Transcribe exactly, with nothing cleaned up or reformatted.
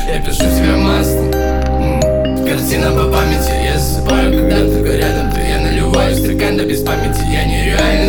Я пишу себе маслом, м, картина по памяти. Я засыпаю, когда только рядом ты. Я наливаю стакан до без памяти. Я нереально